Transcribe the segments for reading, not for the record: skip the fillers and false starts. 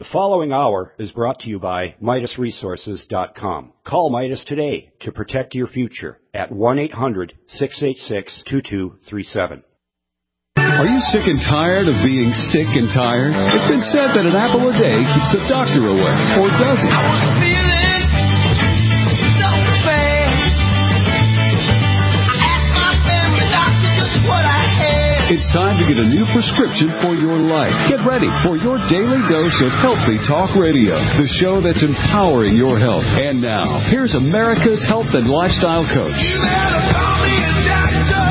The following hour is brought to you by MidasResources.com. Call Midas today to protect your future at 1-800-686-2237. Are you sick and tired of being sick and tired? It's been said that an apple a day keeps the doctor away, or does it? I was feeling so bad. I asked my family doctor just what I had. It's time to get a new prescription for your life. Get ready for your daily dose of Healthy Talk Radio, the show that's empowering your health. And now, here's America's health and lifestyle coach. You better call me a doctor.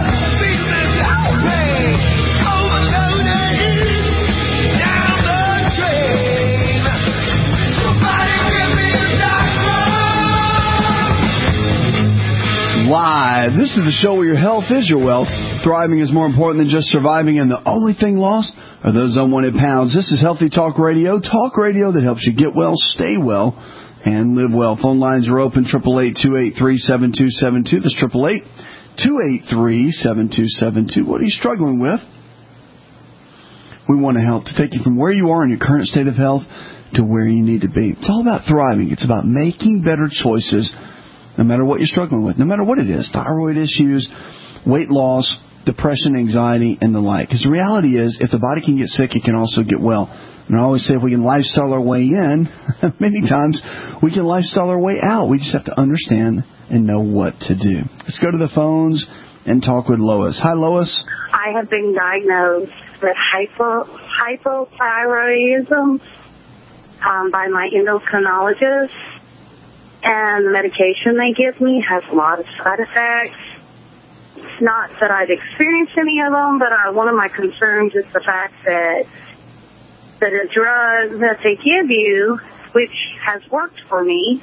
Live. This is the show where your health is your wealth. Thriving is more important than just surviving, and the only thing lost are those unwanted pounds. This is Healthy Talk Radio that helps you get well, stay well, and live well. Phone lines are open, 888-283-7272. That's 888-283-7272. What are you struggling with? We want to help to take you from where you are in your current state of health to where you need to be. It's all about thriving. It's about making better choices no matter what you're struggling with, no matter what it is, thyroid issues, weight loss, depression, anxiety, and the like. Because the reality is, if the body can get sick, it can also get well. And I always say if we can lifestyle our way in, many times we can lifestyle our way out. We just have to understand and know what to do. Let's go to the phones and talk with Lois. Hi, Lois. I have been diagnosed with hypothyroidism by my endocrinologist. And the medication they give me has a lot of side effects. Not that I've experienced any of them, but one of my concerns is the fact that a drug that they give you, which has worked for me,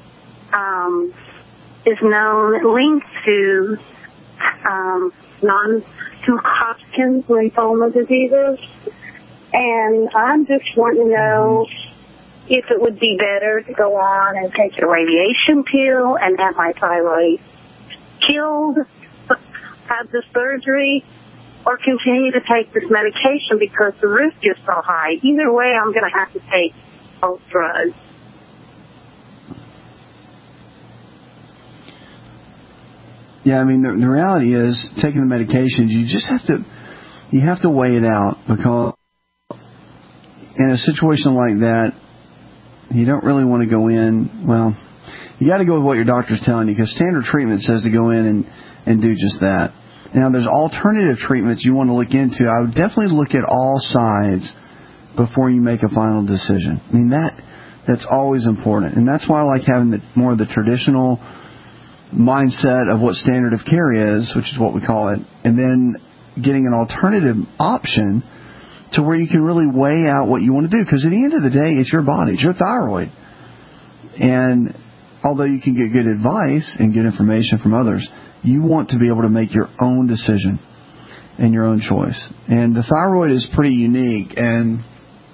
is linked to non-Hodgkin's lymphoma diseases. And I'm just wanting to know if it would be better to go on and take a radiation pill and have my thyroid killed, have the surgery, or continue to take this medication because the risk is so high. Either way, I'm going to have to take both drugs. Yeah, I mean, the reality is, taking the medications, you have to weigh it out, because in a situation like that, you don't really want to go in. Well, you got to go with what your doctor's telling you, because standard treatment says to go in and do just that. Now, there's alternative treatments you want to look into. I would definitely look at all sides before you make a final decision. I mean, that's always important. And that's why I like having more of the traditional mindset of what standard of care is, which is what we call it, and then getting an alternative option to where you can really weigh out what you want to do. Because at the end of the day, it's your body. It's your thyroid. And although you can get good advice and good information from others, you want to be able to make your own decision and your own choice. And the thyroid is pretty unique and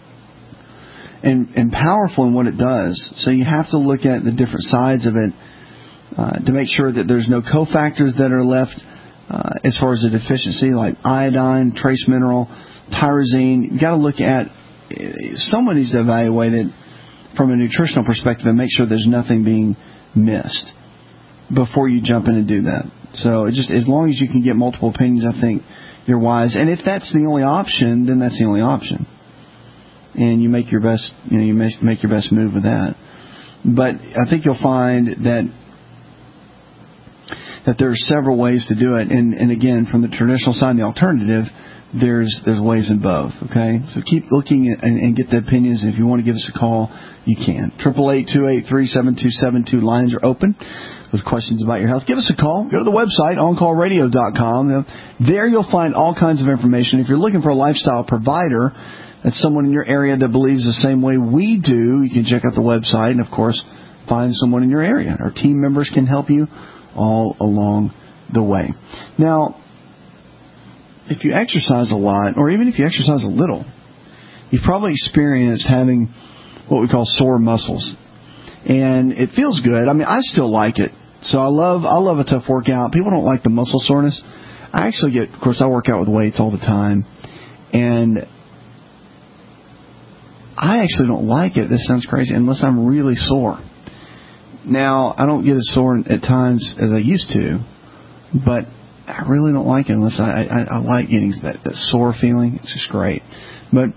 powerful in what it does. So you have to look at the different sides of it to make sure that there's no cofactors that are left as far as the deficiency, like iodine, trace mineral, tyrosine. You got to look at, someone needs to evaluate it from a nutritional perspective and make sure there's nothing being missed before you jump in and do that. So just as long as you can get multiple opinions, I think you're wise. And if that's the only option, then that's the only option. And you make your best, you make your best move with that. But I think you'll find that there are several ways to do it. And again, from the traditional side and the alternative, there's ways in both, okay? So keep looking and get the opinions. And if you want to give us a call, you can. 888-283-7272. Lines are open with questions about your health. Give us a call. Go to the website, OnCallRadio.com. There you'll find all kinds of information. If you're looking for a lifestyle provider, that's someone in your area that believes the same way we do, you can check out the website and, of course, find someone in your area. Our team members can help you all along the way. Now, if you exercise a lot, or even if you exercise a little, you've probably experienced having what we call sore muscles. And it feels good. I mean, I still like it. So I love a tough workout. People don't like the muscle soreness. I actually get, of course, I work out with weights all the time. And I actually don't like it. This sounds crazy, unless I'm really sore. Now, I don't get as sore at times as I used to, but I really don't like it unless I like getting that sore feeling. It's just great. But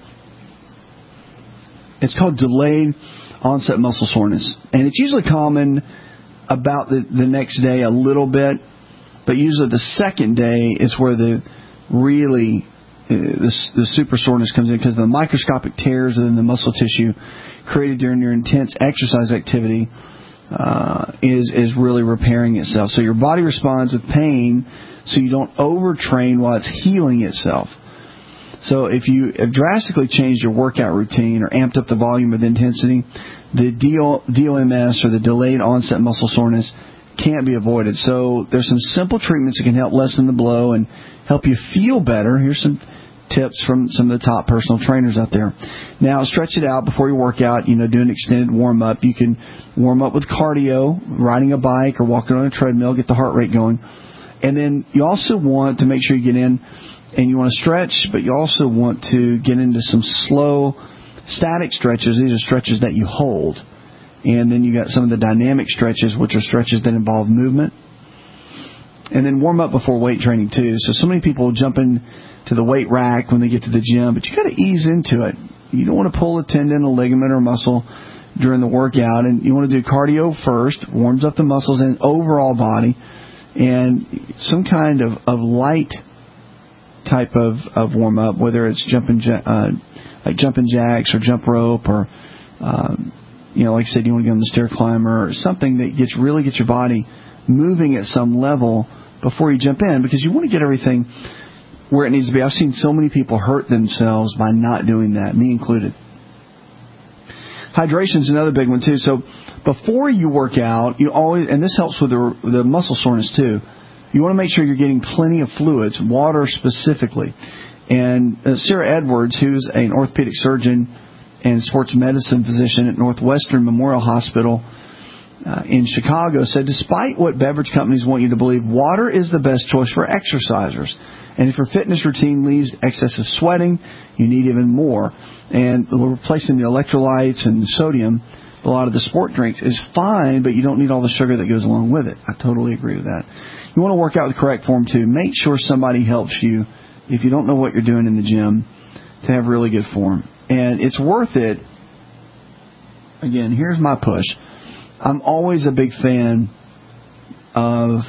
it's called delayed onset muscle soreness. And it's usually common about the next day a little bit, but usually the second day is where the super soreness comes in, because the microscopic tears in the muscle tissue created during your intense exercise activity is really repairing itself. So your body responds with pain so you don't overtrain while it's healing itself. So if you have drastically changed your workout routine or amped up the volume of intensity, the DOMS, or the delayed onset muscle soreness, can't be avoided. So there's some simple treatments that can help lessen the blow and help you feel better. Here's some tips from some of the top personal trainers out there. Now, stretch it out before you work out. Do an extended warm-up. You can warm up with cardio, riding a bike or walking on a treadmill, get the heart rate going. And then you also want to make sure you get in and you want to stretch, but you also want to get into some slow, static stretches. These are stretches that you hold. And then you got some of the dynamic stretches, which are stretches that involve movement. And then warm up before weight training, too. So many people jump into the weight rack when they get to the gym, but you got to ease into it. You don't want to pull a tendon, a ligament, or muscle during the workout. And you want to do cardio first, warms up the muscles and overall body, and some kind of light type of warm up, whether it's jumping jacks or jump rope, or like I said, you want to get on the stair climber or something that gets your body moving at some level before you jump in, because you want to get everything where it needs to be. I've seen so many people hurt themselves by not doing that, me included. Hydration is another big one too. So before you work out, you always, and this helps with the muscle soreness too, you want to make sure you're getting plenty of fluids, water specifically. And Sarah Edwards, who's an orthopedic surgeon and sports medicine physician at Northwestern Memorial Hospital in Chicago, said, despite what beverage companies want you to believe, water is the best choice for exercisers. And if your fitness routine leaves excessive sweating, you need even more. And replacing the electrolytes and the sodium, a lot of the sport drinks, is fine, but you don't need all the sugar that goes along with it. I totally agree with that. You want to work out with the correct form, too. Make sure somebody helps you, if you don't know what you're doing in the gym, to have really good form. And it's worth it. Again, here's my push. I'm always a big fan of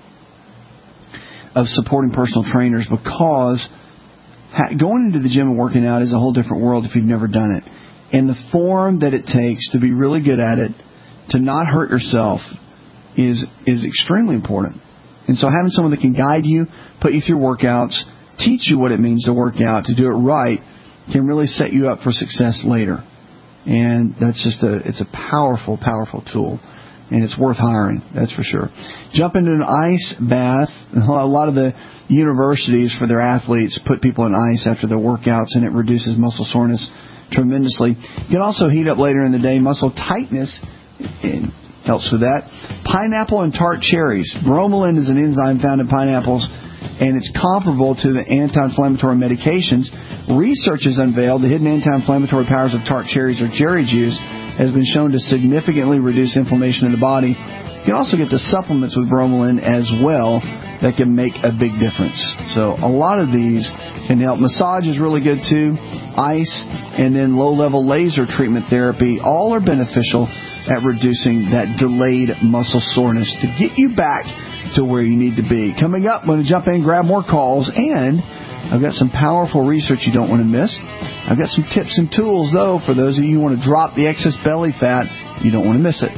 supporting personal trainers, because going into the gym and working out is a whole different world if you've never done it. And the form that it takes to be really good at it, to not hurt yourself, is extremely important. And so having someone that can guide you, put you through workouts, teach you what it means to work out, to do it right, can really set you up for success later. And that's it's a powerful, powerful tool. And it's worth hiring, that's for sure. Jump into an ice bath. A lot of the universities for their athletes put people in ice after their workouts, and it reduces muscle soreness tremendously. You can also heat up later in the day. Muscle tightness, it helps with that. Pineapple and tart cherries. Bromelain is an enzyme found in pineapples, and it's comparable to the anti-inflammatory medications. Research has unveiled the hidden anti-inflammatory powers of tart cherries or cherry juice has been shown to significantly reduce inflammation in the body. You can also get the supplements with bromelain as well that can make a big difference. So a lot of these can help. Massage is really good too. Ice, and then low-level laser treatment therapy, all are beneficial at reducing that delayed muscle soreness to get you back to where you need to be. Coming up, I'm going to jump in and grab more calls, and I've got some powerful research you don't want to miss. I've got some tips and tools, though, for those of you who want to drop the excess belly fat. You don't want to miss it.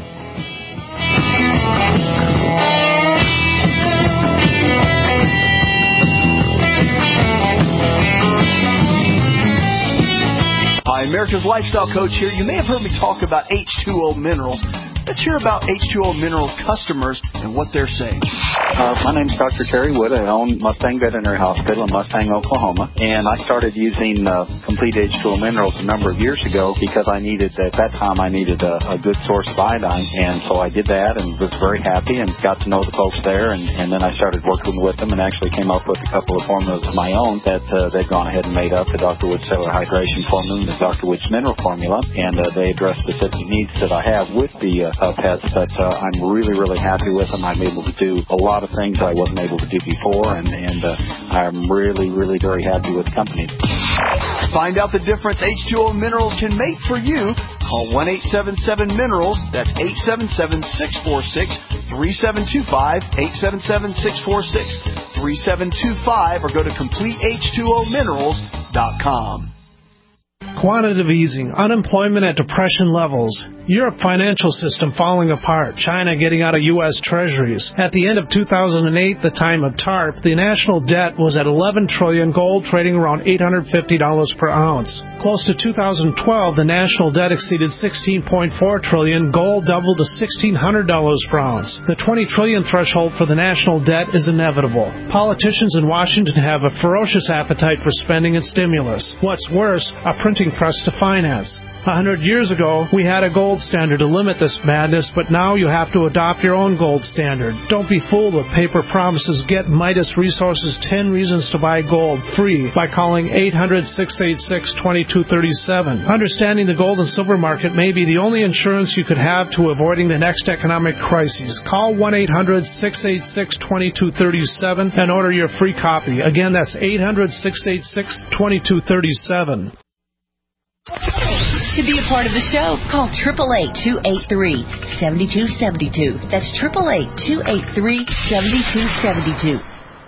Hi, America's Lifestyle Coach here. You may have heard me talk about H2O Mineral Let's hear about H2O Minerals customers and what they're saying. My name's Dr. Terry Wood. I own Mustang Veterinary Hospital in Mustang, Oklahoma. And I started using Complete H2O Minerals a number of years ago because at that time I needed a good source of iodine. And so I did that and was very happy and got to know the folks there. And then I started working with them and actually came up with a couple of formulas of my own that they've gone ahead and made up. The Dr. Wood Cellular Hydration Formula and the Dr. Wood's Mineral Formula. And they address specific needs that I have with the pets. But I'm really, really happy with them. I'm able to do a lot of things I wasn't able to do before, and I'm really, really very happy with the company. Find out the difference H2O Minerals can make for you. Call 1-877-MINERALS. That's 877-646-3725, 877-646-3725, or go to CompleteH2OMinerals.com. Quantitative easing, unemployment at depression levels, Europe financial system falling apart, China getting out of U.S. treasuries. At the end of 2008, the time of TARP, the national debt was at $11 trillion, gold trading around $850 per ounce. Close to 2012, the national debt exceeded $16.4 trillion, gold doubled to $1,600 per ounce. The $20 trillion threshold for the national debt is inevitable. Politicians in Washington have a ferocious appetite for spending and stimulus. What's worse, a printing press to finance. 100 years ago, we had a gold standard to limit this madness, but now you have to adopt your own gold standard. Don't be fooled with paper promises. Get Midas Resources 10 Reasons to Buy Gold free by calling 800-686-2237. Understanding the gold and silver market may be the only insurance you could have to avoiding the next economic crisis. Call 1-800-686-2237 and order your free copy. Again, that's 800-686-2237. To be a part of the show, call 888-283-7272. That's 888-283-7272.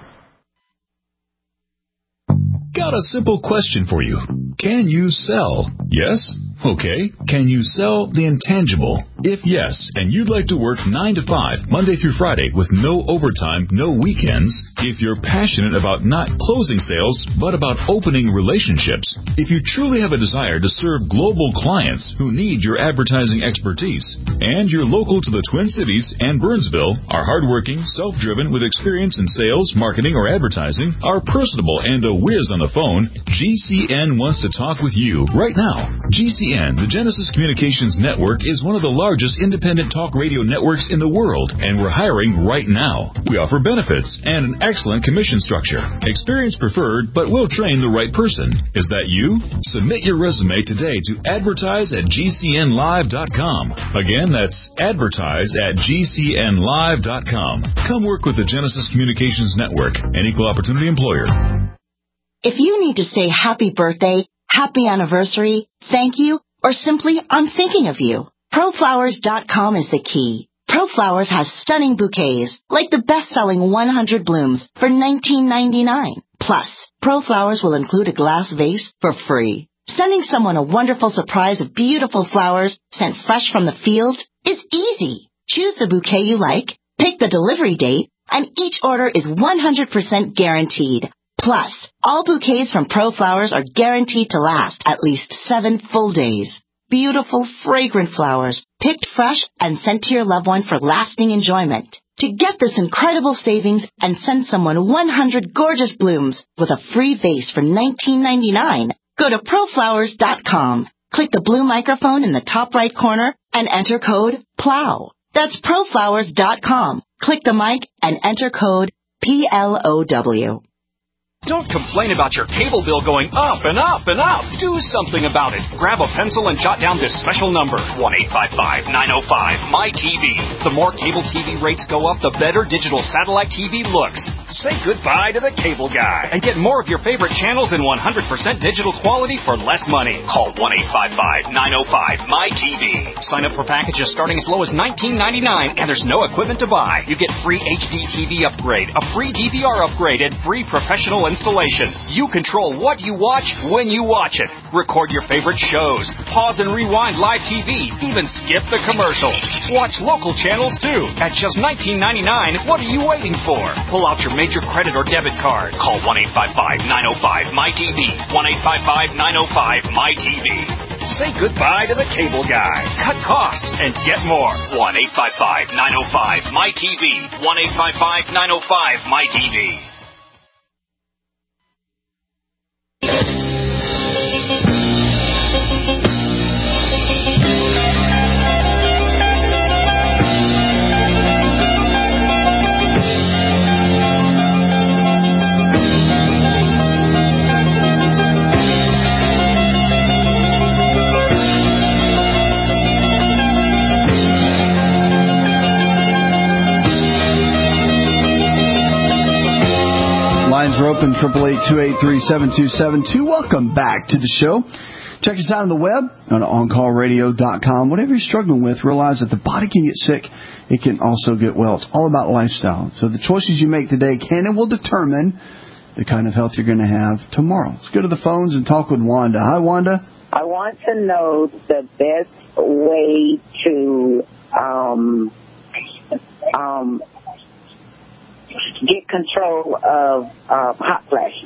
Got a simple question for you. Can you sell? Yes? Okay. Can you sell the intangible? If yes, and you'd like to work 9 to 5, Monday through Friday, with no overtime, no weekends, if you're passionate about not closing sales, but about opening relationships, if you truly have a desire to serve global clients who need your advertising expertise, and you're local to the Twin Cities and Burnsville, are hardworking, self-driven, with experience in sales, marketing, or advertising, are personable, and a whiz on the phone, GCN wants to talk with you right now. GCN, the Genesis Communications Network, is one of the largest independent talk radio networks in the world, and we're hiring right now. We offer benefits and an excellent commission structure. Experience preferred, but we'll train the right person. Is that you? Submit your resume today to advertise@gcnlive.com. Again, that's advertise@gcnlive.com. Come work with the Genesis Communications Network, an equal opportunity employer. If you need to say happy birthday, happy anniversary, thank you, or simply I'm thinking of you, ProFlowers.com is the key. ProFlowers has stunning bouquets, like the best-selling 100 blooms for $19.99. Plus, ProFlowers will include a glass vase for free. Sending someone a wonderful surprise of beautiful flowers sent fresh from the field is easy. Choose the bouquet you like, pick the delivery date, and each order is 100% guaranteed. Plus, all bouquets from ProFlowers are guaranteed to last at least 7 full days. Beautiful, fragrant flowers, picked fresh and sent to your loved one for lasting enjoyment. To get this incredible savings and send someone 100 gorgeous blooms with a free vase for $19.99, go to ProFlowers.com. Click the blue microphone in the top right corner and enter code PLOW. That's ProFlowers.com. Click the mic and enter code PLOW. Don't complain about your cable bill going up and up and up. Do something about it. Grab a pencil and jot down this special number, 1-855-905-MY-TV. The more cable TV rates go up, the better digital satellite TV looks. Say goodbye to the cable guy and get more of your favorite channels in 100% digital quality for less money. Call 1-855-905-MY-TV. Sign up for packages starting as low as $19.99, and there's no equipment to buy. You get free HD TV upgrade, a free DVR upgrade, and free professional installation. You control what you watch when you watch it. Record your favorite shows. Pause and rewind live TV. Even skip the commercials. Watch local channels too. At just $19.99, what are you waiting for? Pull out your major credit or debit card. Call 1-855-905-MY-TV. 1-855-905-MY-TV. Say goodbye to the cable guy. Cut costs and get more. 1-855-905-MyTV. 1-855-905-MyTV. Lines are open, 888-283-7272. Welcome back to the show. Check us out on the web, on OnCallRadio.com. Whatever you're struggling with, realize that the body can get sick. It can also get well. It's all about lifestyle. So the choices you make today can and will determine the kind of health you're going to have tomorrow. Let's go to the phones and talk with Wanda. Hi, Wanda. I want to know the best way to get control of hot flashes.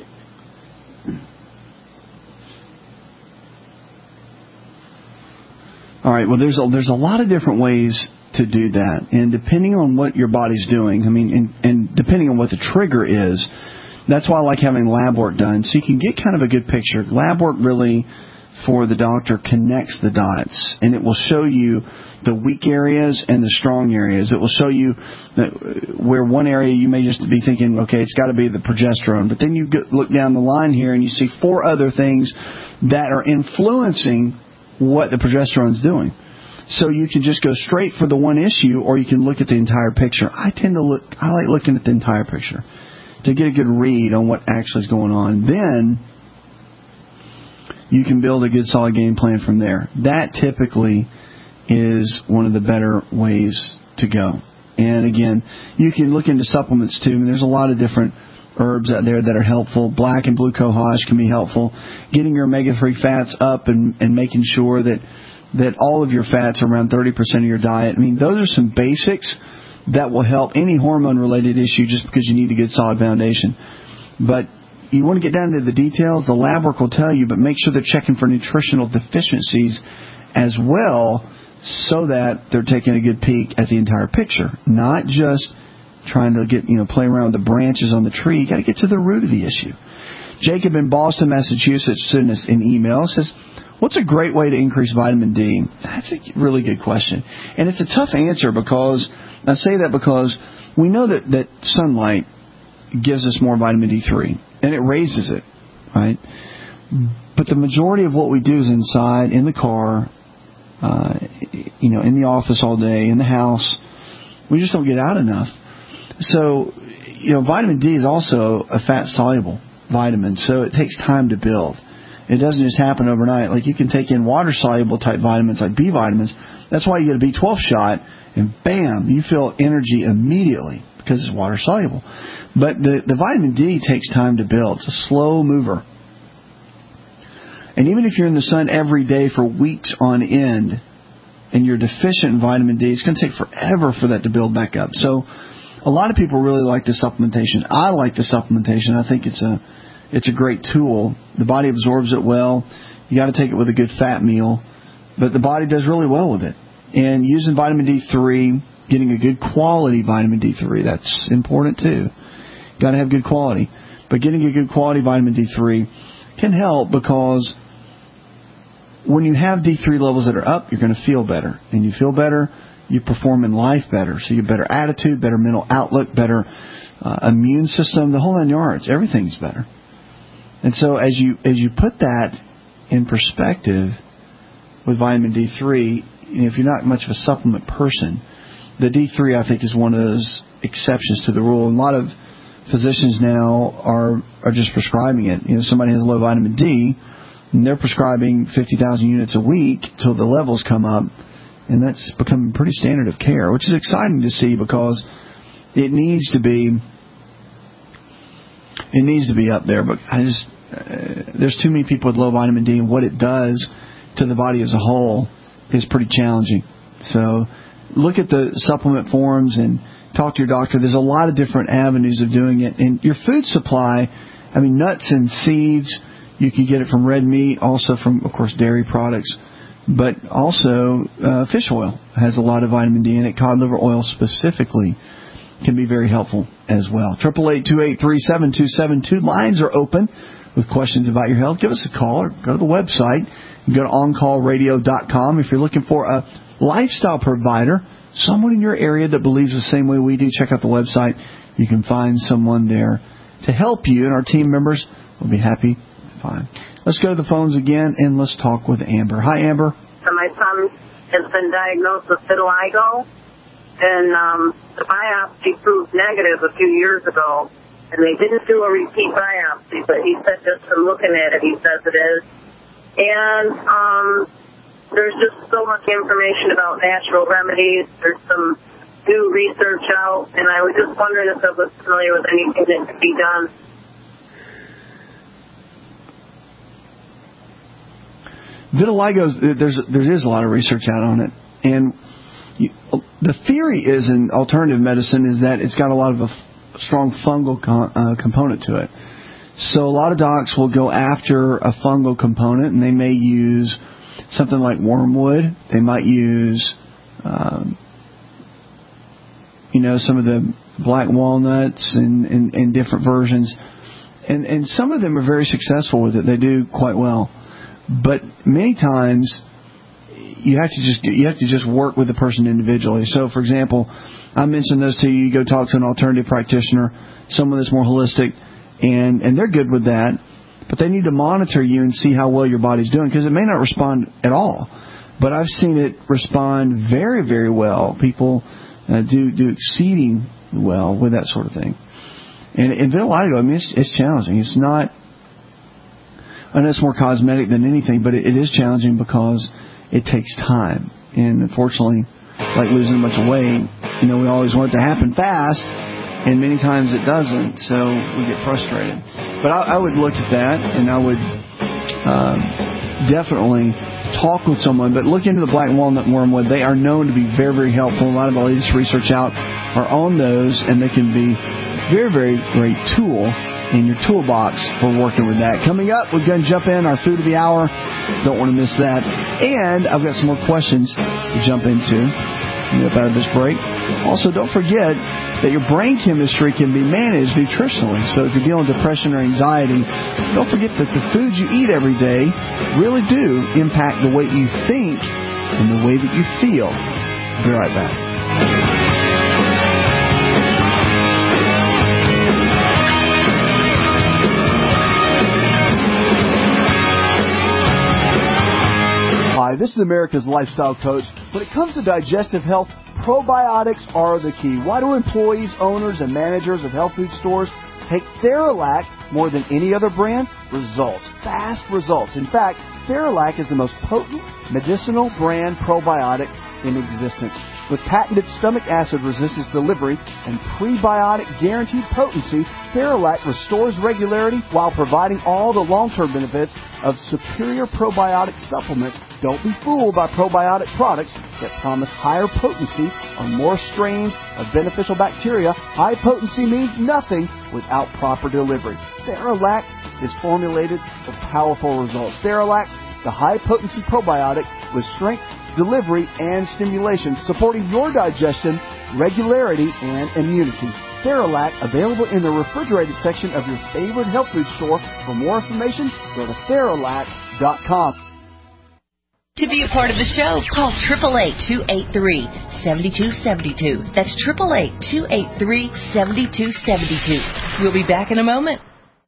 All right. Well, there's a lot of different ways to do that, and depending on what your body's doing, and depending on what the trigger is, that's why I like having lab work done, so you can get kind of a good picture. Lab work really, for the doctor, connects the dots, and it will show you the weak areas and the strong areas. It will show you that where one area you may just be thinking, okay, it's got to be the progesterone. But then you look down the line here and you see 4 other things that are influencing what the progesterone's doing. So you can just go straight for the one issue, or you can look at the entire picture. I like looking at the entire picture to get a good read on what actually is going on. Then you can build a good solid game plan from there. That typically is one of the better ways to go. And again, you can look into supplements too. There's a lot of different herbs out there that are helpful. Black and blue cohosh can be helpful. Getting your omega-3 fats up and making sure that all of your fats are around 30% of your diet. Those are some basics that will help any hormone-related issue just because you need a good solid foundation. But you want to get down to the details, the lab work will tell you, but make sure they're checking for nutritional deficiencies as well, so that they're taking a good peek at the entire picture, not just trying to play around with the branches on the tree. You got to get to the root of the issue. Jacob in Boston, Massachusetts, sent us an email. Says, what's a great way to increase vitamin D? That's a really good question. And it's a tough answer because I say that because we know that sunlight gives us more vitamin D3 and it raises it, right? But the majority of what we do is inside, in the car, in the office all day, in the house. We just don't get out enough. So, vitamin D is also a fat-soluble vitamin, so it takes time to build. It doesn't just happen overnight. Like, you can take in water-soluble type vitamins like B vitamins. That's why you get a B12 shot, and bam, you feel energy immediately because it's water-soluble. But the vitamin D takes time to build. It's a slow mover. And even if you're in the sun every day for weeks on end and you're deficient in vitamin D, it's going to take forever for that to build back up. So a lot of people really like the supplementation. I like the supplementation. I think it's a great tool. The body absorbs it well. You got to take it with a good fat meal. But the body does really well with it. And using vitamin D3, getting a good quality vitamin D3, that's important too. Got to have good quality. But getting a good quality vitamin D3 can help because when you have D3 levels that are up, you're going to feel better. And you feel better, you perform in life better. So you have better attitude, better mental outlook, better immune system, the whole 9 yards. Everything's better. And so as you put that in perspective with vitamin D3, if you're not much of a supplement person, the D3, I think, is one of those exceptions to the rule. And a lot of physicians now are just prescribing it. Somebody has low vitamin D, and they're prescribing 50,000 units a week till the levels come up, and that's becoming pretty standard of care, which is exciting to see because it needs to be up there. But there's too many people with low vitamin D, and what it does to the body as a whole is pretty challenging. So look at the supplement forms and talk to your doctor. There's a lot of different avenues of doing it. And your food supply, nuts and seeds, you can get it from red meat, also from, of course, dairy products. but also fish oil has a lot of vitamin D in it. Cod liver oil specifically can be very helpful as well. 888-283-7272. Lines are open with questions about your health. Give us a call or go to the website. You can go to OnCallRadio.com. If you're looking for a lifestyle provider, someone in your area that believes the same way we do, check out the website. You can find someone there to help you, and our team members will be happy to find. Let's go to the phones again, and let's talk with Amber. Hi, Amber. So my son has been diagnosed with vitiligo, and the biopsy proved negative a few years ago, and they didn't do a repeat biopsy, but he said just from looking at it, he says it is. And there's just so much information about natural remedies. There's some new research out, and I was just wondering if I was familiar with anything that could be done. Vitiligo, there is a lot of research out on it, and the theory is in alternative medicine is that it's got a lot of a strong fungal component to it. So a lot of docs will go after a fungal component, and they may use something like wormwood. They might use, some of the black walnuts and different versions, and some of them are very successful with it. They do quite well, but many times you have to just work with the person individually. So, for example, I mentioned those to you. You go talk to an alternative practitioner, someone that's more holistic, and they're good with that. But they need to monitor you and see how well your body's doing, because it may not respond at all. But I've seen it respond very, very well. People do exceeding well with that sort of thing. And vitiligo, I mean, it's challenging. It's not. I know it's more cosmetic than anything, but it is challenging because it takes time. And unfortunately, like losing a bunch of weight, we always want it to happen fast, and many times it doesn't, so we get frustrated. But I would look at that, and I would definitely talk with someone. But look into the black walnut and wormwood. They are known to be very, very helpful. A lot of the latest research out are on those, and they can be very, very great tool in your toolbox for working with that. Coming up, we're going to jump in our food of the hour. Don't want to miss that. And I've got some more questions to jump into out of this break. Also, don't forget that your brain chemistry can be managed nutritionally. So if you're dealing with depression or anxiety, don't forget that the foods you eat every day really do impact the way you think and the way that you feel. Be right back. Hi, this is America's Lifestyle Coach. When it comes to digestive health, probiotics are the key. Why do employees, owners, and managers of health food stores take Theralac more than any other brand? Results. Fast results. In fact, Theralac is the most potent medicinal brand probiotic in existence. With patented stomach acid resistance delivery and prebiotic guaranteed potency, Theralac restores regularity while providing all the long-term benefits of superior probiotic supplements. Don't be fooled by probiotic products that promise higher potency on more strains of beneficial bacteria. High potency means nothing without proper delivery. Theralac is formulated for powerful results. Theralac, the high-potency probiotic with strength, delivery, and stimulation, supporting your digestion, regularity, and immunity. Theralac, available in the refrigerated section of your favorite health food store. For more information, go to Theralac.com. To be a part of the show, call 888-283-7272. That's 888-283-7272. We'll be back in a moment.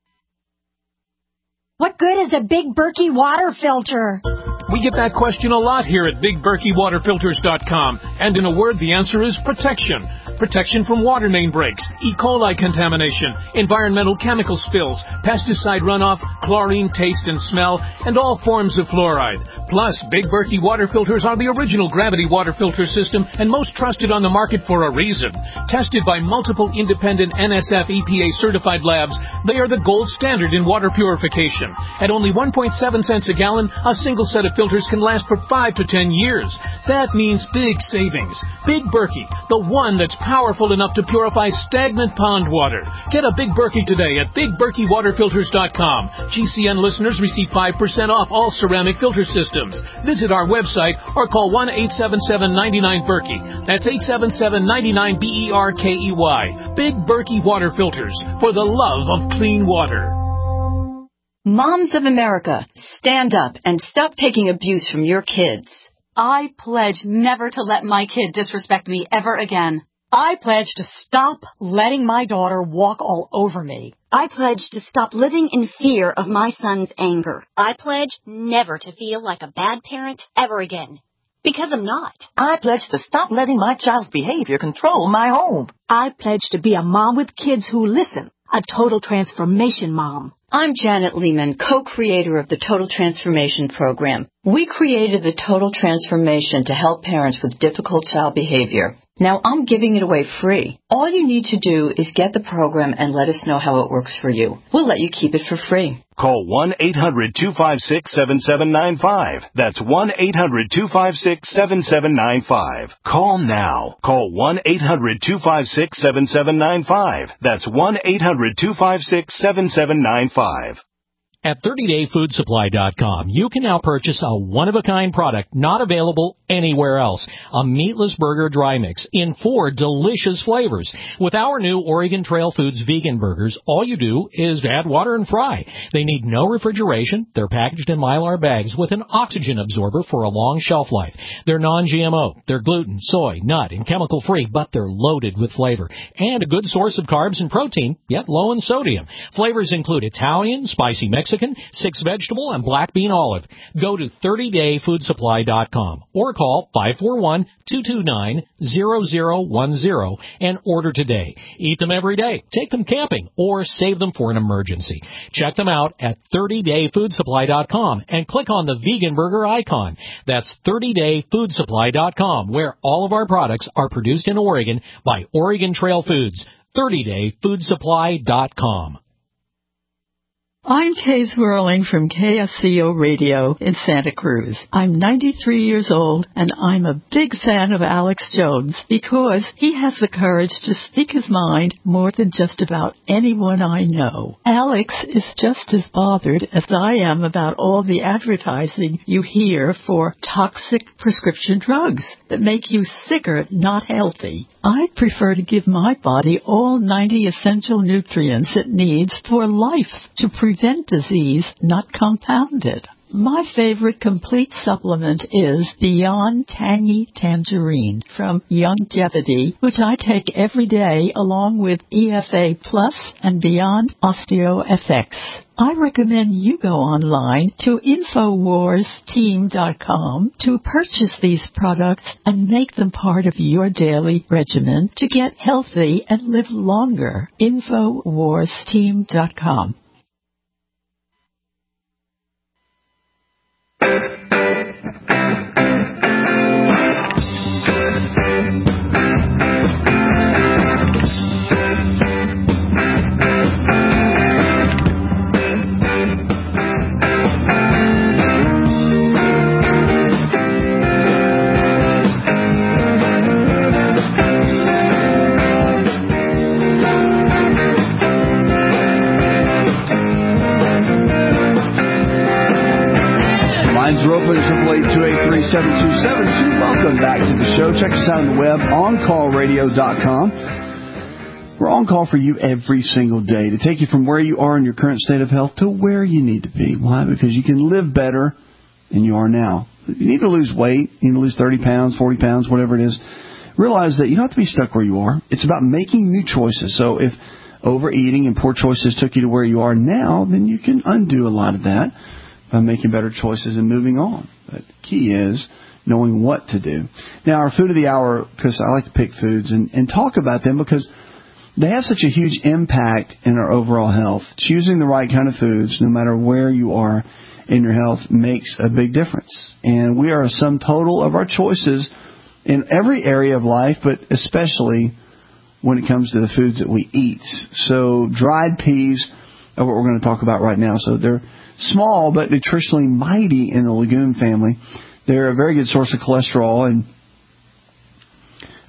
What good is a Big Berkey water filter? We get that question a lot here at BigBerkeyWaterFilters.com. And in a word, the answer is protection. Protection from water main breaks, E. coli contamination, environmental chemical spills, pesticide runoff, chlorine taste and smell, and all forms of fluoride. Plus, Big Berkey water filters are the original gravity water filter system and most trusted on the market for a reason. Tested by multiple independent NSF EPA certified labs, they are the gold standard in water purification. At only 1.7 cents a gallon, a single set of filters can last for 5 to 10 years. That means big savings. Big Berkey, the one that's powerful enough to purify stagnant pond water. Get a Big Berkey today at BigBerkeyWaterFilters.com. GCN listeners receive 5% off all ceramic filter systems. Visit our website or call 1-877-99-BERKEY. That's 877-99-BERKEY. Big Berkey Water Filters, for the love of clean water. Moms of America, stand up and stop taking abuse from your kids. I pledge never to let my kid disrespect me ever again. I pledge to stop letting my daughter walk all over me. I pledge to stop living in fear of my son's anger. I pledge never to feel like a bad parent ever again. Because I'm not. I pledge to stop letting my child's behavior control my home. I pledge to be a mom with kids who listen. A total transformation mom. I'm Janet Lehman, co-creator of the Total Transformation Program. We created the Total Transformation to help parents with difficult child behavior. Now I'm giving it away free. All you need to do is get the program and let us know how it works for you. We'll let you keep it for free. Call 1-800-256-7795. That's 1-800-256-7795. Call now. Call 1-800-256-7795. That's 1-800-256-7795. At 30dayfoodsupply.com, you can now purchase a one-of-a-kind product not available anywhere else. A meatless burger dry mix in 4 delicious flavors. With our new Oregon Trail Foods vegan burgers, all you do is add water and fry. They need no refrigeration. They're packaged in Mylar bags with an oxygen absorber for a long shelf life. They're non-GMO. They're gluten, soy, nut, and chemical-free, but they're loaded with flavor. And a good source of carbs and protein, yet low in sodium. Flavors include Italian, spicy Mexican, 6 vegetable, and black bean olive. Go to 30dayfoodsupply.com or call 541-229-0010 and order today. Eat them every day, take them camping, or save them for an emergency. Check them out at 30dayfoodsupply.com and click on the vegan burger icon. That's 30dayfoodsupply.com, where all of our products are produced in Oregon by Oregon Trail Foods. 30dayfoodsupply.com. I'm Kay Swirling from KSCO Radio in Santa Cruz. I'm 93 years old, and I'm a big fan of Alex Jones because he has the courage to speak his mind more than just about anyone I know. Alex is just as bothered as I am about all the advertising you hear for toxic prescription drugs that make you sicker, not healthy. I prefer to give my body all 90 essential nutrients it needs for life to prevent disease, not compound it. My favorite complete supplement is Beyond Tangy Tangerine from Youngevity, which I take every day along with EFA Plus and Beyond OsteoFX. I recommend you go online to InfoWarsTeam.com to purchase these products and make them part of your daily regimen to get healthy and live longer. InfoWarsTeam.com. Lines are open at 888-283-7272. Welcome back to the show. Check us out on the web, OnCallRadio.com. We're on call for you every single day to take you from where you are in your current state of health to where you need to be. Why? Because you can live better than you are now. If you need to lose weight, you need to lose 30 pounds, 40 pounds, whatever it is, realize that you don't have to be stuck where you are. It's about making new choices. So if overeating and poor choices took you to where you are now, then you can undo a lot of that by making better choices and moving on. But the key is knowing what to do. Now, our food of the hour, because I like to pick foods and talk about them because they have such a huge impact in our overall health. Choosing the right kind of foods, no matter where you are in your health, makes a big difference. And we are a sum total of our choices in every area of life, but especially when it comes to the foods that we eat. So dried peas are what we're going to talk about right now. So they're small but nutritionally mighty in the legume family. They're a very good source of cholesterol, and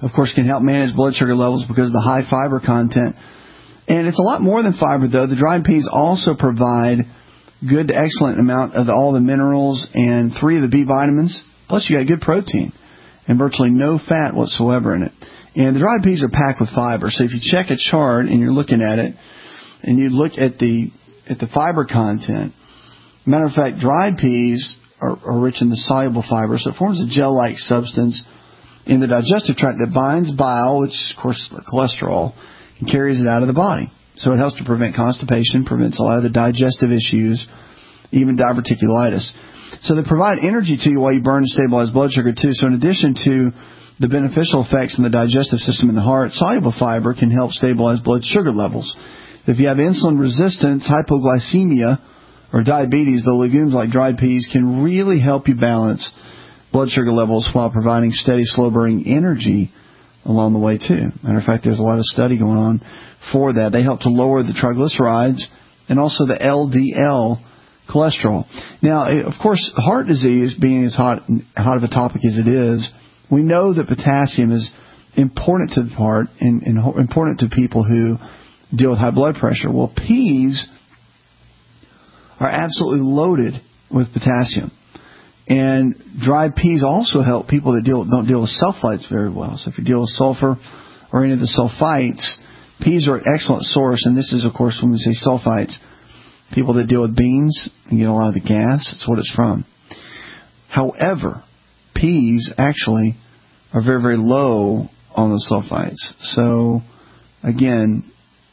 of course, can help manage blood sugar levels because of the high fiber content. And it's a lot more than fiber, though. The dried peas also provide good to excellent amount of all the minerals and 3 of the B vitamins. Plus, you got good protein and virtually no fat whatsoever in it. And the dried peas are packed with fiber. So if you check a chart and you're looking at it, and you look at the fiber content, matter of fact, dried peas are rich in the soluble fiber, so it forms a gel-like substance in the digestive tract that binds bile, which is, of course, cholesterol, and carries it out of the body. So it helps to prevent constipation, prevents a lot of the digestive issues, even diverticulitis. So they provide energy to you while you burn and stabilize blood sugar, too. So in addition to the beneficial effects in the digestive system in the heart, soluble fiber can help stabilize blood sugar levels. If you have insulin resistance, hypoglycemia, or diabetes, the legumes like dried peas can really help you balance blood sugar levels while providing steady, slow-burning energy along the way, too. Matter of fact, there's a lot of study going on for that. They help to lower the triglycerides and also the LDL cholesterol. Now, of course, heart disease being as hot of a topic as it is, we know that potassium is important to the heart and important to people who deal with high blood pressure. Well, peas are absolutely loaded with potassium. And dried peas also help people that don't deal with sulfites very well. So if you deal with sulfur or any of the sulfites, peas are an excellent source. And this is, of course, when we say sulfites, people that deal with beans and get a lot of the gas, that's what it's from. However, peas actually are very, very low on the sulfites. So, again,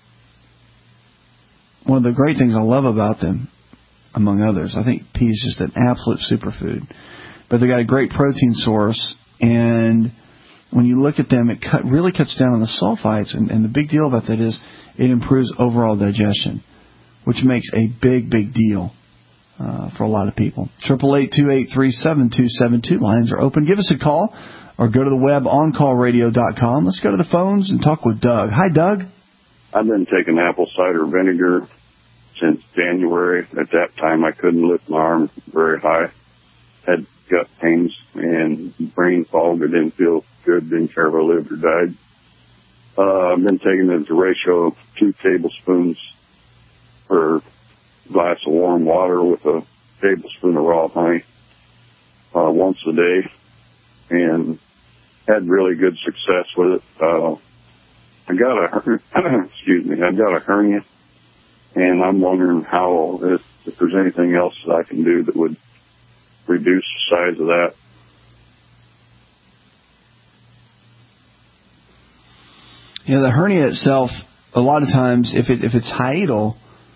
one of the great things I love about them, among others, I think pea is just an absolute superfood. But they've got a great protein source, and when you look at them, it really cuts down on the sulfites. And the big deal about that is it improves overall digestion, which makes a big, big deal for a lot of people. 888-283-7272. Lines are open. Give us a call or go to the web oncallradio.com. Let's go to the phones and talk with Doug. Hi, Doug. I've been taking apple cider vinegar since January. At that time, I couldn't lift my arm very high. Had gut pains and brain fog. I didn't feel good. Didn't care if I lived or died. I've been taking the ratio of 2 tablespoons per glass of warm water with a tablespoon of raw honey once a day, and had really good success with it. I got a hernia, and I'm wondering if there's anything else that I can do that would reduce the size of that. Yeah, the hernia itself, a lot of times, if it's hiatal,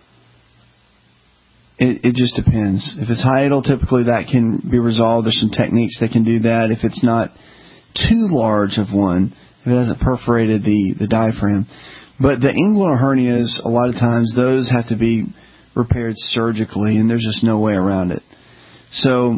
it just depends. If it's hiatal, typically that can be resolved. There's some techniques that can do that. If it's not too large of one, if it hasn't perforated the diaphragm. But the inguinal hernias, a lot of times, those have to be repaired surgically, and there's just no way around it. So,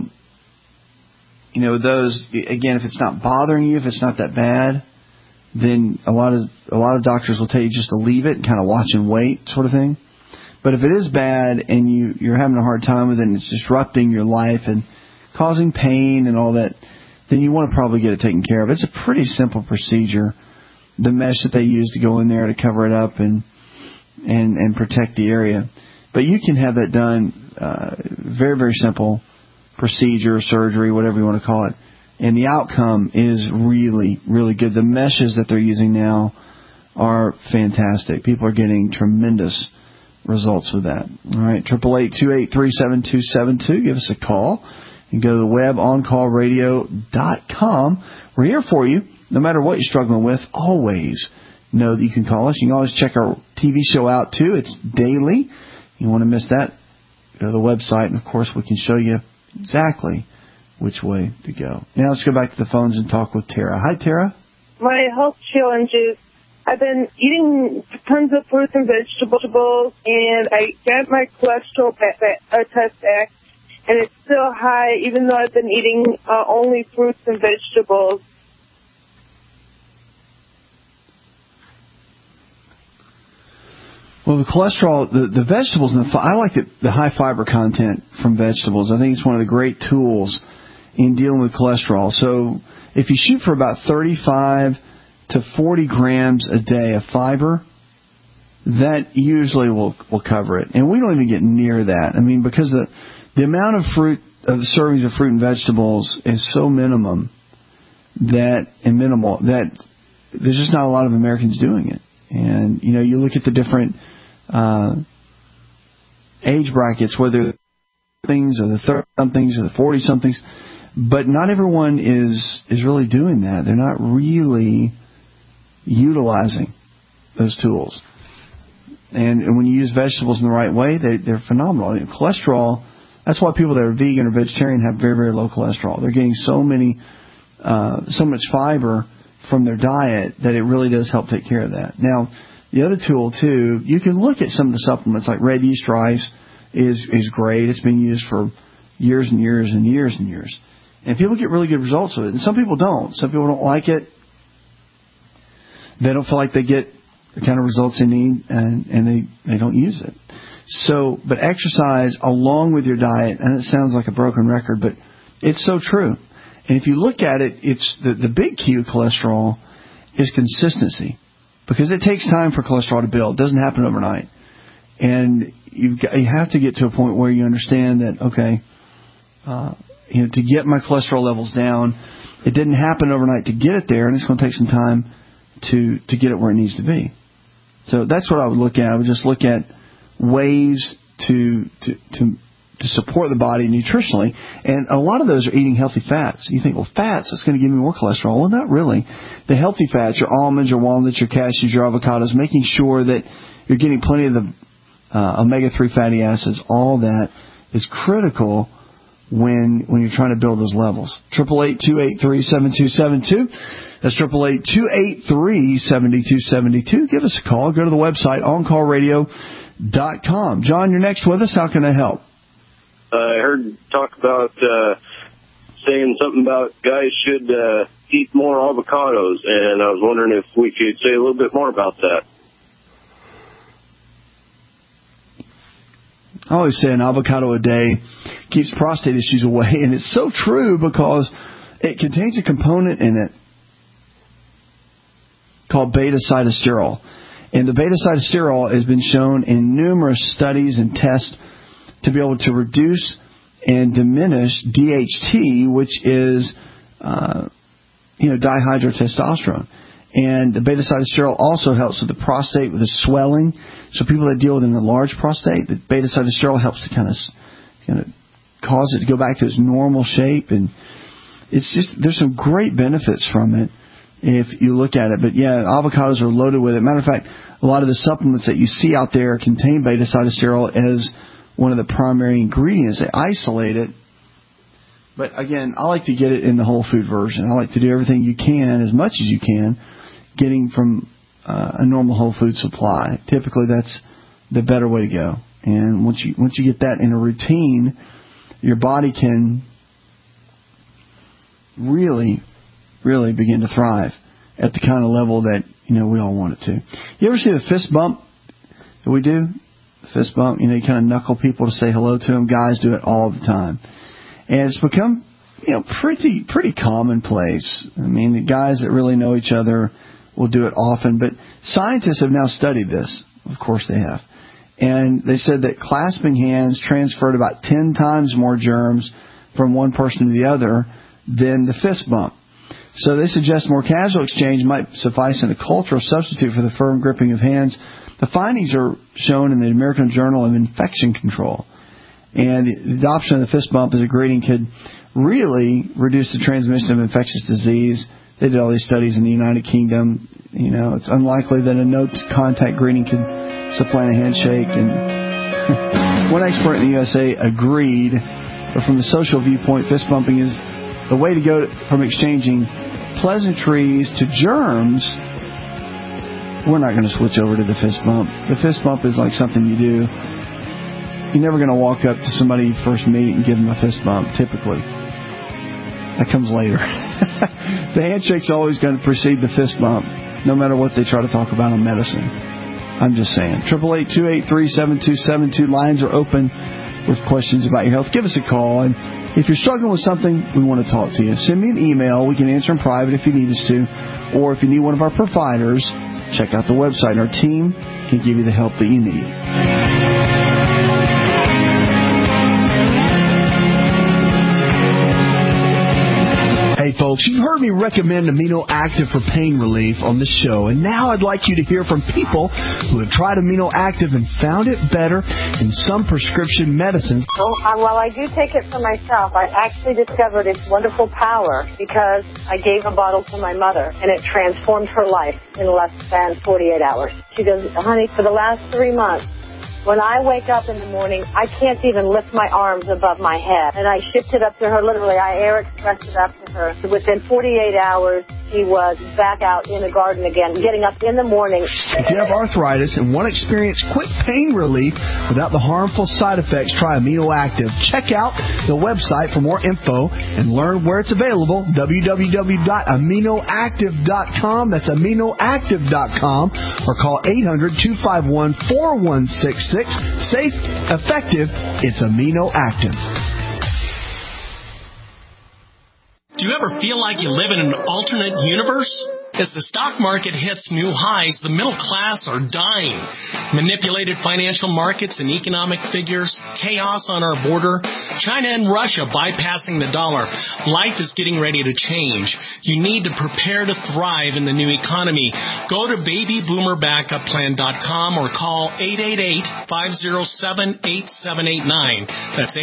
those, again, if it's not bothering you, if it's not that bad, then a lot of doctors will tell you just to leave it and kind of watch and wait sort of thing. But if it is bad and you're having a hard time with it and it's disrupting your life and causing pain and all that, then you want to probably get it taken care of. It's a pretty simple procedure. The mesh that they use to go in there to cover it up and protect the area. But you can have that done, very, very simple procedure, surgery, whatever you want to call it. And the outcome is really, really good. The meshes that they're using now are fantastic. People are getting tremendous results with that. All right, 888-283-7272. Give us a call. You can go to the web, oncallradio.com. We're here for you, no matter what you're struggling with. Always know that you can call us. You can always check our TV show out, too. It's daily. You want to miss that, go to the website, and, of course, we can show you exactly which way to go. Now let's go back to the phones and talk with Tara. Hi, Tara. My health challenges. I've been eating tons of fruits and vegetables, and I got my cholesterol test back, and it's still high, even though I've been eating only fruits and vegetables. Well, the cholesterol, the vegetables, I like the high fiber content from vegetables. I think it's one of the great tools in dealing with cholesterol. So if you shoot for about 35 to 40 grams a day of fiber, that usually will cover it. And we don't even get near that. I mean, because the amount of servings of fruit and vegetables is so minimal that there's just not a lot of Americans doing it. And, you look at the different age brackets, whether things or the 30-somethings or the 40-somethings, but not everyone is really doing that. They're not really utilizing those tools. And when you use vegetables in the right way, they're phenomenal. Cholesterol, that's why people that are vegan or vegetarian have very, very low cholesterol. They're getting so much fiber from their diet that it really does help take care of that. Now, the other tool, too, you can look at some of the supplements, like red yeast rice is great. It's been used for years and years and years and years. And people get really good results with it. And some people don't. Some people don't like it. They don't feel like they get the kind of results they need, and they don't use it. So, but exercise along with your diet, and it sounds like a broken record, but it's so true. And if you look at it, it's the big key with cholesterol is consistency, because it takes time for cholesterol to build. It doesn't happen overnight. And you have to get to a point where you understand that, okay, to get my cholesterol levels down, it didn't happen overnight to get it there, and it's going to take some time to get it where it needs to be. So that's what I would look at. I would just look at ways to support the body nutritionally. And a lot of those are eating healthy fats. You think, well, fats, that's going to give me more cholesterol. Well, not really. The healthy fats, your almonds, your walnuts, your cashews, your avocados, making sure that you're getting plenty of the omega-3 fatty acids, all that is critical when you're trying to build those levels. 888-283-7272. That's 888-283-7272. Give us a call. Go to the website, OnCallRadio.com. John, you're next with us. How can I help? I heard talk about saying something about guys should eat more avocados, and I was wondering if we could say a little bit more about that. I always say an avocado a day keeps prostate issues away, and it's so true because it contains a component in it called beta-cytosterol. And the beta-cytosterol has been shown in numerous studies and tests to be able to reduce and diminish DHT, which is dihydrotestosterone. And the beta-cytosterol also helps with the prostate, with the swelling. So people that deal with an enlarged prostate, the beta-cytosterol helps to kind of cause it to go back to its normal shape. And it's just, there's some great benefits from it if you look at it. But yeah, avocados are loaded with it. Matter of fact, a lot of the supplements that you see out there contain beta-cytosterol as one of the primary ingredients. They isolate it. But again, I like to get it in the whole food version. I like to do everything you can, as much as you can, getting from a normal whole food supply. Typically, that's the better way to go. And once you get that in a routine, your body can really, really begin to thrive at the kind of level that we all want it to. You ever see the fist bump that we do? The fist bump, you kind of knuckle people to say hello to them. Guys do it all the time. And it's become, pretty commonplace. I mean, the guys that really know each other will do it often. But scientists have now studied this. Of course they have. And they said that clasping hands transferred about 10 times more germs from one person to the other than the fist bump. So they suggest more casual exchange might suffice in a cultural substitute for the firm gripping of hands. The findings are shown in the American Journal of Infection Control. And the adoption of the fist bump as a greeting could really reduce the transmission of infectious disease. They did all these studies in the United Kingdom. It's unlikely that a no-contact greeting could supplant a handshake. And one expert in the USA agreed, but from the social viewpoint, fist bumping is the way to go from exchanging pleasantries to germs. We're not going to switch over to the fist bump. The fist bump is like something you do. You're never going to walk up to somebody you first meet and give them a fist bump, typically. That comes later. The handshake's always going to precede the fist bump, no matter what they try to talk about on medicine. I'm just saying. 888-283-7272. Lines are open with questions about your health. Give us a call. And if you're struggling with something, we want to talk to you. Send me an email. We can answer in private if you need us to. or if you need one of our providers, check out the website. Our team can give you the help that you need. Hey folks, you've heard me recommend Amino Active for pain relief on the show, and now I'd like you to hear from people who have tried Amino Active and found it better than some prescription medicines. So, while I do take it for myself, I actually discovered its wonderful power because I gave a bottle to my mother, and it transformed her life in less than 48 hours. She goes, honey, for the last 3 months, when I wake up in the morning, I can't even lift my arms above my head. And I shipped it up to her, literally. I air expressed it up to her. So within 48 hours, she was back out in the garden again, getting up in the morning. If you have arthritis and want to experience quick pain relief without the harmful side effects, try Amino Active. Check out the website for more info and learn where it's available, www.aminoactive.com. That's aminoactive.com, or call 800-251-4166. Safe, effective, it's Amino Active. Do you ever feel like you live in an alternate universe? As the stock market hits new highs, the middle class are dying. Manipulated financial markets and economic figures, chaos on our border, China and Russia bypassing the dollar. Life is getting ready to change. You need to prepare to thrive in the new economy. Go to babyboomerbackupPlan.com or call 888-507-8789. That's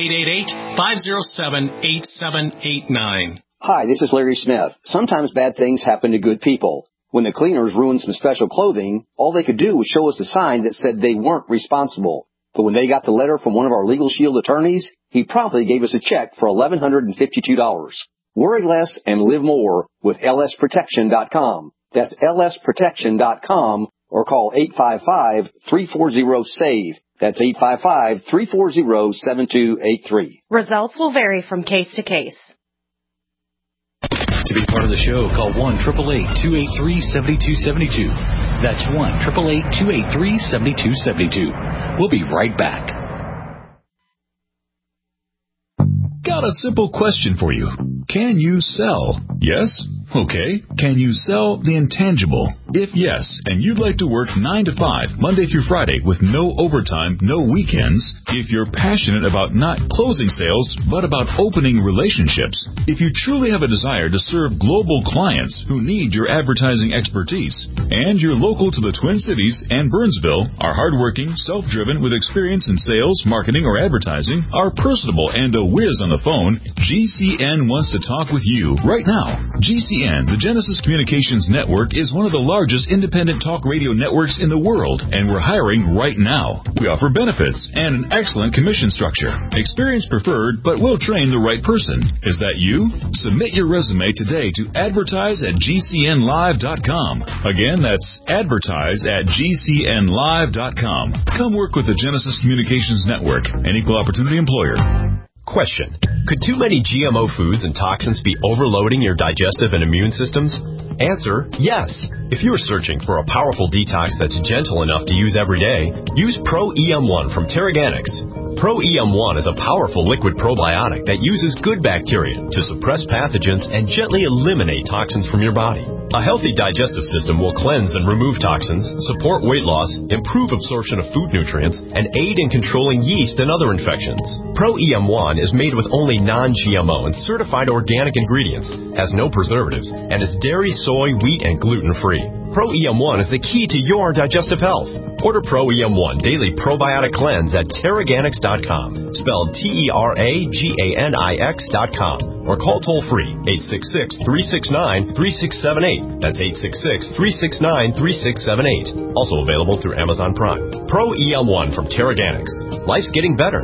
888-507-8789. Hi, this is Larry Smith. Sometimes bad things happen to good people. When the cleaners ruined some special clothing, all they could do was show us a sign that said they weren't responsible. But when they got the letter from one of our Legal Shield attorneys, he promptly gave us a check for $1,152. Worry less and live more with lsprotection.com. That's lsprotection.com, or call 855-340-SAVE. That's 855-340-7283. Results will vary from case to case. To be part of the show, call 1-888-283-7272. That's 1-888-283-7272. We'll be right back. Got a simple question for you. Can you sell? Yes? Okay. Can you sell the intangible? If yes, and you'd like to work 9 to 5, Monday through Friday, with no overtime, no weekends, if you're passionate about not closing sales, but about opening relationships, if you truly have a desire to serve global clients who need your advertising expertise, and you're local to the Twin Cities and Burnsville, are hardworking, self-driven, with experience in sales, marketing, or advertising, are personable, and a whiz on the phone, GCN wants to talk with you right now. GCN, the Genesis Communications Network, is one of the largest independent talk radio networks in the world, and we're hiring right now. We offer benefits and an excellent commission structure. Experience preferred, but we'll train the right person. Is that you? Submit your resume today to advertise@gcnlive.com. Again, that's advertise@gcnlive.com. Come work with the Genesis Communications Network, an equal opportunity employer. Question. Could too many GMO foods and toxins be overloading your digestive and immune systems? Answer, yes. If you are searching for a powerful detox that's gentle enough to use every day, use Pro-EM1 from Teraganix. Pro-EM1 is a powerful liquid probiotic that uses good bacteria to suppress pathogens and gently eliminate toxins from your body. A healthy digestive system will cleanse and remove toxins, support weight loss, improve absorption of food nutrients, and aid in controlling yeast and other infections. Pro-EM1 is made with only non-GMO and certified organic ingredients, has no preservatives, and is dairy, soy, wheat, and gluten-free. Pro-EM1 is the key to your digestive health. Order Pro-EM1 Daily Probiotic Cleanse at Teraganix.com, spelled Teraganix.com, or call toll-free 866-369-3678. That's 866-369-3678. Also available through Amazon Prime. Pro-EM1 from Teraganix. Life's getting better.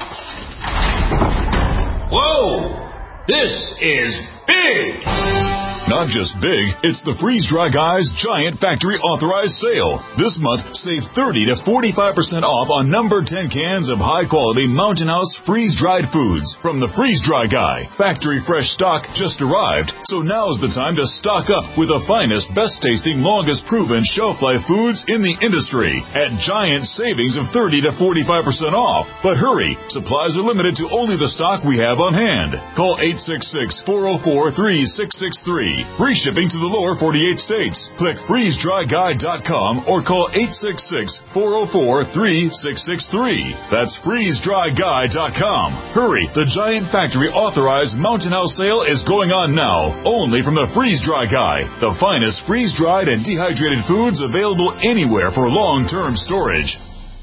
Whoa! This is big! Not just big, it's the Freeze Dry Guy's Giant Factory Authorized Sale. This month, save 30 to 45% off on number 10 cans of high-quality Mountain House freeze-dried foods from the Freeze Dry Guy. Factory fresh stock just arrived, so now's the time to stock up with the finest, best-tasting, longest-proven shelf-life foods in the industry at giant savings of 30 to 45% off. But hurry, supplies are limited to only the stock we have on hand. Call 866-404-3663. Free shipping to the lower 48 states. Click freezedryguy.com or call 866-404-3663. That's freezedryguy.com. Hurry, the Giant Factory Authorized Mountain House Sale is going on now, only from the Freeze Dry Guy, the finest freeze-dried and dehydrated foods available anywhere for long-term storage.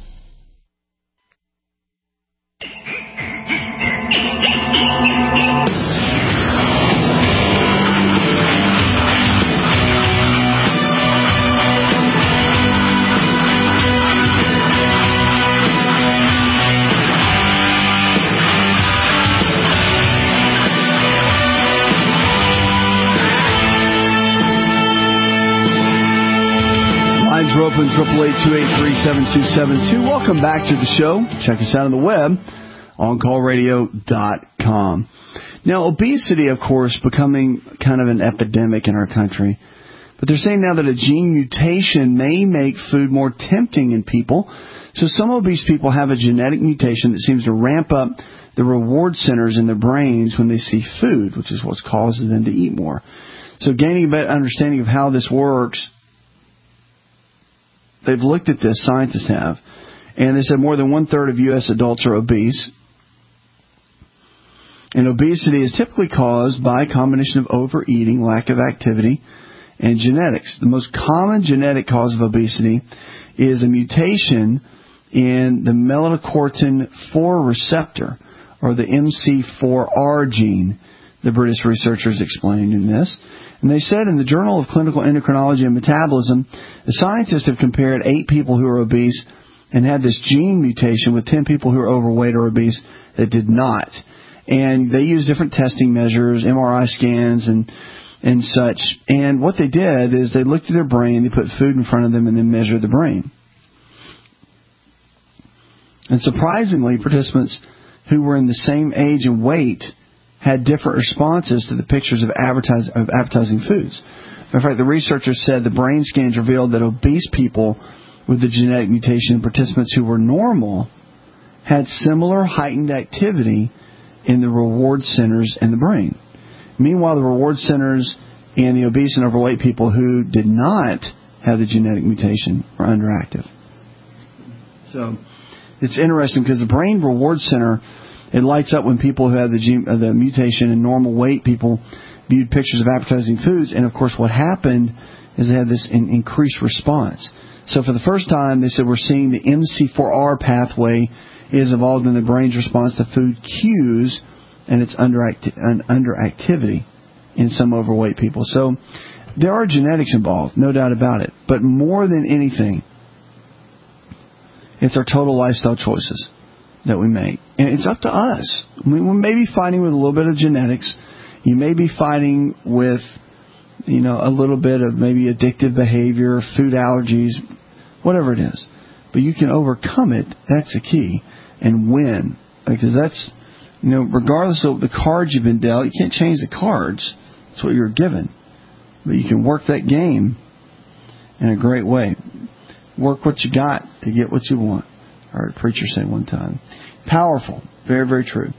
Lines are open, 888-283-7272. Welcome back to the show. Check us out on the web, OnCallRadio.com. Now, obesity, of course, becoming kind of an epidemic in our country. But they're saying now that a gene mutation may make food more tempting in people. So some obese people have a genetic mutation that seems to ramp up the reward centers in their brains when they see food, which is what causes them to eat more. So gaining a better understanding of how this works, they've looked at this, scientists have, and they said more than one-third of U.S. adults are obese. And obesity is typically caused by a combination of overeating, lack of activity, and genetics. The most common genetic cause of obesity is a mutation in the melanocortin 4 receptor, or the MC4R gene, the British researchers explained in this. And they said in the Journal of Clinical Endocrinology and Metabolism, the scientists have compared 8 people who are obese and had this gene mutation with 10 people who are overweight or obese that did not. And they used different testing measures, MRI scans and such. And what they did is they looked at their brain, they put food in front of them, and then measured the brain. And surprisingly, participants who were in the same age and weight had different responses to the pictures of appetizing foods. In fact, the researchers said the brain scans revealed that obese people with the genetic mutation and participants who were normal had similar heightened activity in the reward centers in the brain. Meanwhile, the reward centers in the obese and overweight people who did not have the genetic mutation were underactive. So it's interesting because the brain reward center, it lights up when people who have the mutation and normal weight people viewed pictures of appetizing foods. And, of course, what happened is they had this increased response. So for the first time, they said we're seeing the MC4R pathway is involved in the brain's response to food cues and its underactivity in some overweight people. So there are genetics involved, no doubt about it. But more than anything, it's our total lifestyle choices that we make. And it's up to us. We may be fighting with a little bit of genetics. You may be fighting with, a little bit of maybe addictive behavior, food allergies, whatever it is. But you can overcome it. That's the key. And win. Because that's, regardless of the cards you've been dealt, you can't change the cards. That's what you're given. But you can work that game in a great way. Work what you got to get what you want. I heard a preacher say one time. Powerful. Very, very true.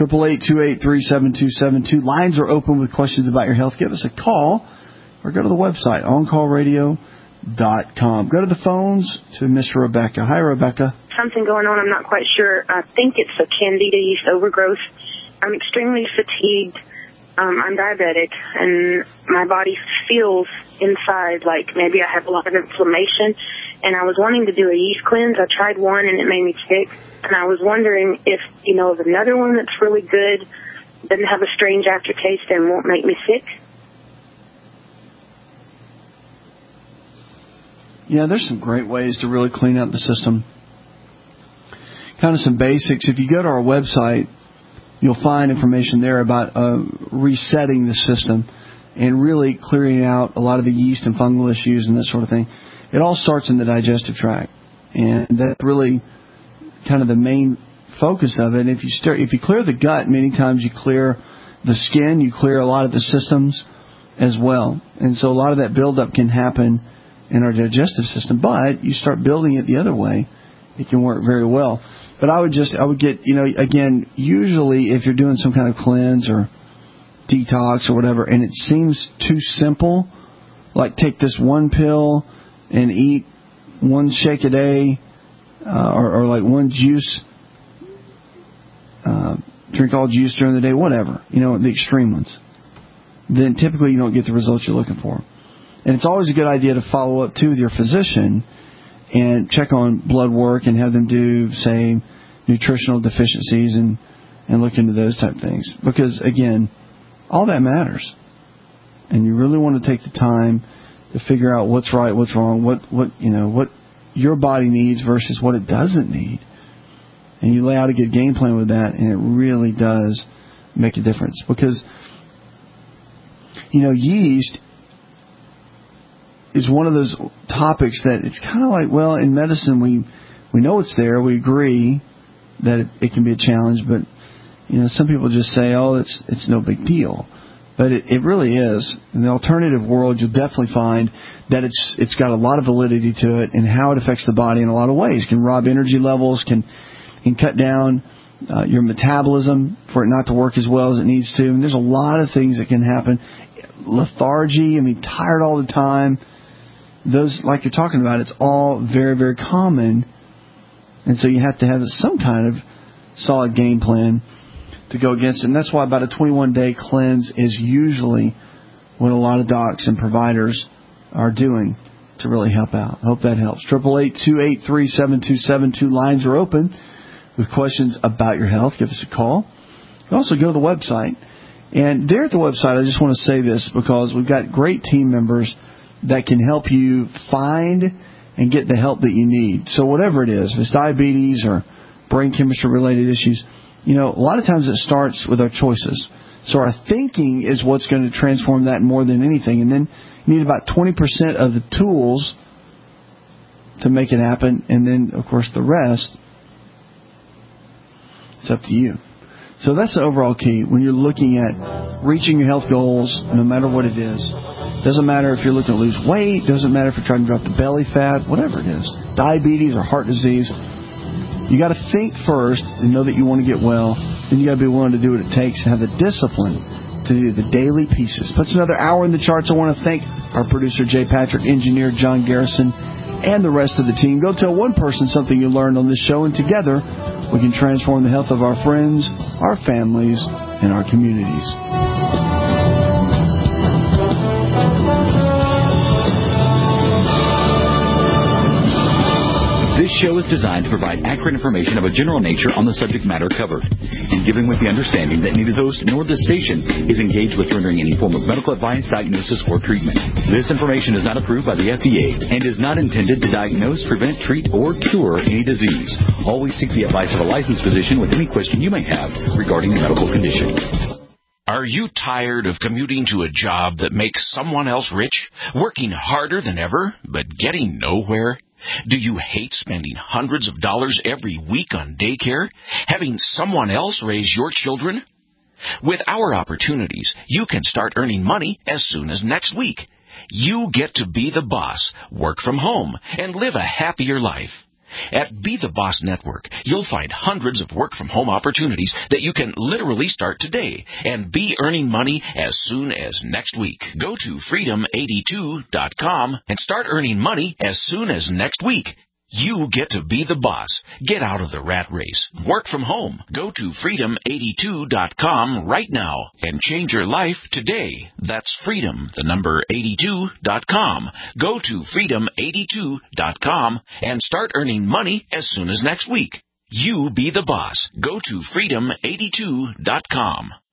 888-283-7272. Lines are open with questions about your health. Give us a call or go to the website, OnCallRadio.com. Go to the phones to Miss Rebecca. Hi, Rebecca. Something going on, I'm not quite sure. I think it's a candida yeast overgrowth. I'm extremely fatigued. I'm diabetic, and my body feels inside like maybe I have a lot of inflammation. And I was wanting to do a yeast cleanse. I tried one, and it made me sick. And I was wondering if you know of another one that's really good, doesn't have a strange aftertaste, and won't make me sick. Yeah, there's some great ways to really clean out the system. Kind of some basics. If you go to our website, you'll find information there about resetting the system and really clearing out a lot of the yeast and fungal issues and that sort of thing. It all starts in the digestive tract, and that's really kind of the main focus of it. If you clear the gut, many times you clear the skin, you clear a lot of the systems as well. And so a lot of that buildup can happen in our digestive system, but you start building it the other way, it can work very well. But I would get, again, usually if you're doing some kind of cleanse or detox or whatever, and it seems too simple, like take this one pill and eat one shake a day, or like one juice, drink all juice during the day, whatever, the extreme ones, then typically you don't get the results you're looking for. And it's always a good idea to follow up, too, with your physician and check on blood work and have them do, say, nutritional deficiencies and look into those type of things. Because, again, all that matters. And you really want to take the time to figure out what's right, what's wrong, what your body needs versus what it doesn't need. And you lay out a good game plan with that, and it really does make a difference. Because, yeast is one of those topics that it's kind of like, well, in medicine we know it's there, we agree that it can be a challenge, but some people just say, oh, it's no big deal. But it really is. In the alternative world, you'll definitely find that it's got a lot of validity to it, and how it affects the body in a lot of ways. It can rob energy levels, can cut down your metabolism for it not to work as well as it needs to. And there's a lot of things that can happen. Lethargy, tired all the time. Those, like you're talking about, it's all very, very common. And so you have to have some kind of solid game plan to go against it. And that's why about a 21-day cleanse is usually what a lot of docs and providers are doing to really help out. I hope that helps. 888-283-7272 lines are open with questions about your health. Give us a call. You can also go to the website. And there at the website, I just want to say this because we've got great team members that can help you find and get the help that you need. So whatever it is, if it's diabetes or brain chemistry related issues, a lot of times it starts with our choices. So our thinking is what's going to transform that more than anything. And then you need about 20% of the tools to make it happen. And then, of course, the rest, it's up to you. So that's the overall key when you're looking at reaching your health goals, no matter what it is. Doesn't matter if you're looking to lose weight. Doesn't matter if you're trying to drop the belly fat. Whatever it is. Diabetes or heart disease. You got to think first and know that you want to get well. Then you got to be willing to do what it takes and have the discipline to do the daily pieces. Puts another hour in the charts. I want to thank our producer, Jay Patrick, engineer John Garrison, and the rest of the team. Go tell one person something you learned on this show, and together we can transform the health of our friends, our families, and our communities. This show is designed to provide accurate information of a general nature on the subject matter covered, and given with the understanding that neither the host nor the station is engaged with rendering any form of medical advice, diagnosis, or treatment. This information is not approved by the FDA and is not intended to diagnose, prevent, treat, or cure any disease. Always seek the advice of a licensed physician with any question you may have regarding a medical condition. Are you tired of commuting to a job that makes someone else rich, working harder than ever, but getting nowhere? Do you hate spending hundreds of dollars every week on daycare, having someone else raise your children? With our opportunities, you can start earning money as soon as next week. You get to be the boss, work from home, and live a happier life. At Be the Boss Network, you'll find hundreds of work-from-home opportunities that you can literally start today and be earning money as soon as next week. Go to freedom82.com and start earning money as soon as next week. You get to be the boss. Get out of the rat race. Work from home. Go to freedom82.com right now and change your life today. That's freedom, the number 82.com. Go to freedom82.com and start earning money as soon as next week. You be the boss. Go to freedom82.com.